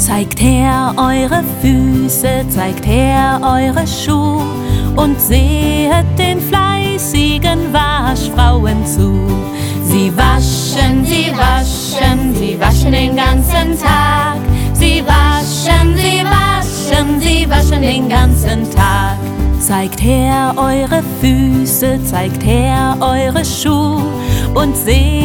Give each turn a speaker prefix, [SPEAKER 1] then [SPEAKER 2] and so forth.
[SPEAKER 1] Zeigt her eure Füße, zeigt her eure Schuhe und sehet den fleißigen Waschfrauen zu. Sie waschen, sie waschen, sie waschen den ganzen Tag. Sie waschen, sie waschen, sie waschen den ganzen Tag. Zeigt her eure Füße, zeigt her eure Schuhe und seht